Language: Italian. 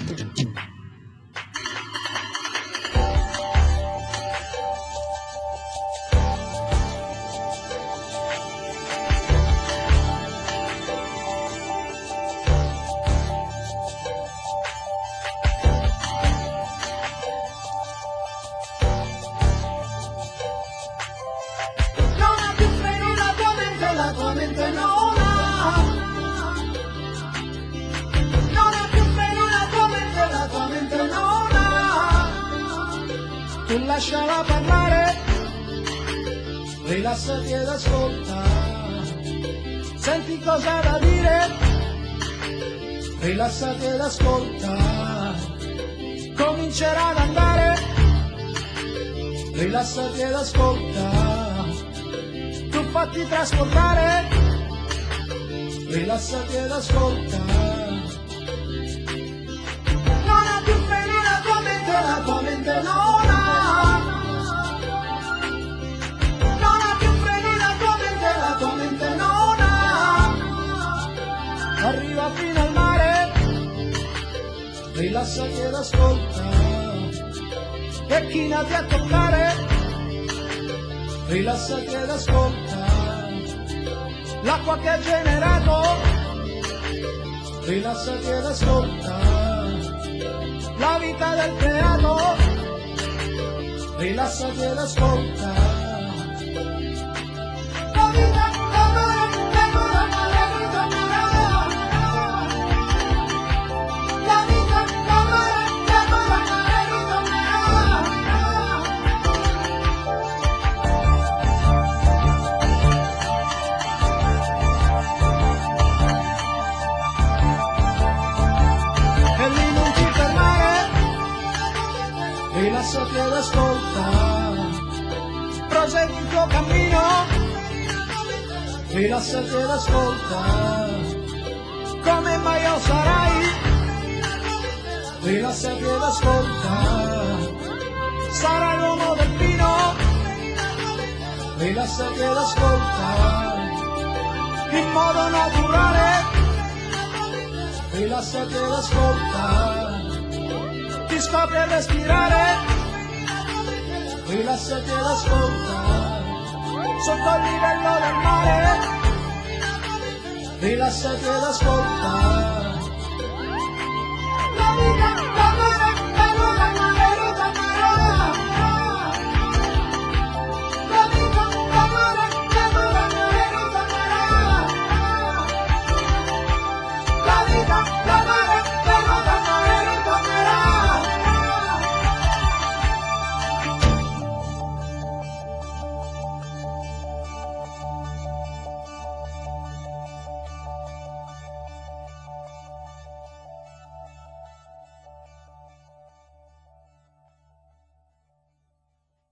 Tu lasciala parlare, rilassati ed ascolta, senti cosa da dire, rilassati ed ascolta, comincerà ad andare, rilassati ed ascolta, tu fatti trasportare, rilassati ed ascolta, non ha più freni la tua mente non ha. Arriva fino al mare, rilassati ed ascolta, e chinati a toccare, rilassati ed ascolta, l'acqua che ha generato, rilassati ed ascolta, la vita del creato, rilassati ed ascolta. Rilassati ed ascolta, prosegui il tuo cammino, rilassati ed ascolta, come mai io sarai, rilassati ed ascolta, sarai l'uomo del vino, rilassati ed ascolta, in modo naturale, rilassati ed ascolta, ti scopri a respirare, rilassati ed ascolta, sotto il livello del mare, rilassati ed ascolta.